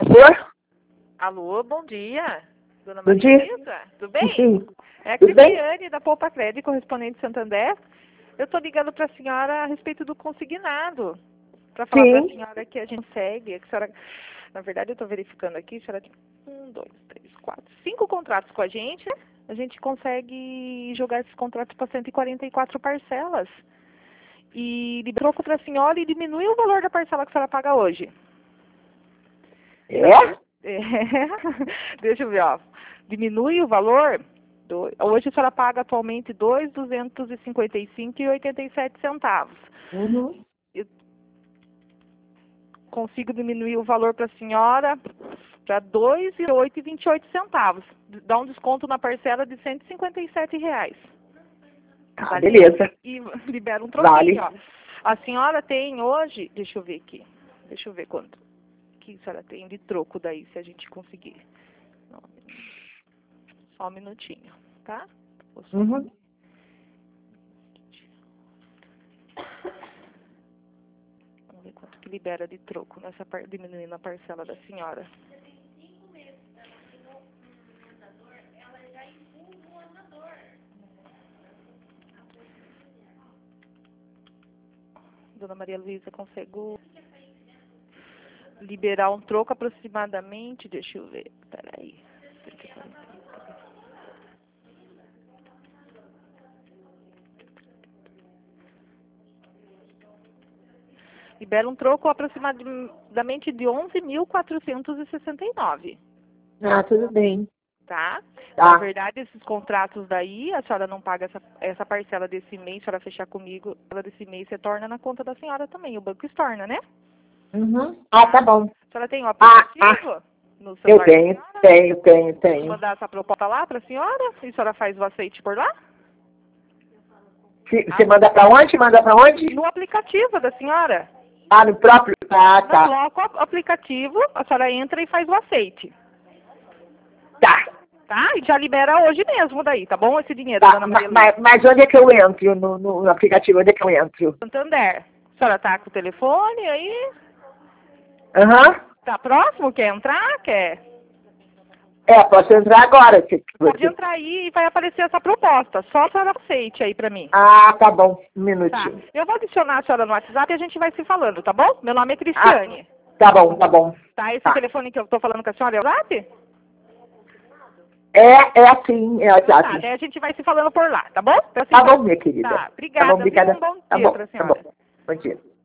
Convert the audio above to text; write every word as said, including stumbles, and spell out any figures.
favor? Alô, bom dia. Dona Bom Maria dia. Luísa, tudo bem? Sim. É a Tudo bem? Cristiane, da Poupa Crédito, correspondente de Santander. Eu estou ligando para a senhora a respeito do consignado. Para falar para a Sim. senhora que a gente segue. Que a senhora, na verdade, eu estou verificando aqui, a senhora tem um, dois, três, quatro, cinco contratos com a gente. A gente consegue jogar esses contratos para cento e quarenta e quatro parcelas. E troco para a senhora e diminui o valor da parcela que a senhora paga hoje. É? É. Deixa eu ver, ó. Diminui o valor. Do, hoje a senhora paga atualmente dois mil duzentos e cinquenta e cinco reais e oitenta e sete centavos. Uhum. Eu consigo diminuir o valor para a senhora para dois mil oito reais e vinte e oito centavos. Dá um desconto na parcela de cento e cinquenta e sete reais. Tá, Vale? beleza. E libera um troquinho, Vale. ó. A senhora tem hoje, deixa eu ver aqui. Deixa eu ver quanto que a senhora tem de troco daí, se a gente conseguir. Não, só um minutinho, tá? Vou só- Uhum. Vamos ver quanto que libera de troco nessa par... diminuindo a parcela da senhora. Dona Maria Luísa, consegue liberar um troco aproximadamente, deixa eu ver, peraí. cento e quarenta e três. Libera um troco aproximadamente de onze mil quatrocentos e sessenta e nove. Ah, tudo bem. Tá? Tá. Na verdade, esses contratos daí, a senhora não paga essa, essa parcela desse mês, se a senhora fechar comigo, ela desse mês você torna na conta da senhora também, o banco estorna, né? Uhum. Ah, tá bom. A senhora tem um Ah, aplicativo ah. no Eu celular da tenho, senhora? tenho, tenho, Vou tenho. mandar essa proposta lá para a senhora e a senhora faz o aceite por lá? Se- Ah, Você manda pra onde? Manda pra onde? no aplicativo da senhora. Ah, no próprio? Ah, tá. Coloca o aplicativo, a senhora entra e faz o aceite. Tá. Tá? E já libera hoje mesmo daí, tá bom? Esse dinheiro, Tá. dona Ma- Maria ma- Luísa. Mas onde é que eu entro no, no no aplicativo? Onde é que eu entro? Santander. A senhora tá com o telefone aí? Aham. Tá próximo? Quer entrar? Quer? É, posso entrar agora. Se Pode você... entrar aí e vai aparecer essa proposta. Só a senhora aceite aí pra mim. Ah, tá bom. Um Tá. minutinho. Eu vou adicionar a senhora no WhatsApp e a gente vai se falando, tá bom? Meu nome é Ah, Cristiane. tá bom, tá bom. Tá? Esse Tá. telefone que eu tô falando com a senhora é o WhatsApp? É, é assim, é Então tá, assim. daí a gente vai se falando por lá, tá bom? Pra Tá se- bom, minha querida. Tá, Tá bom, obrigada, viu? obrigada. Um bom Tá dia bom, pra tá senhora. bom. Bom dia.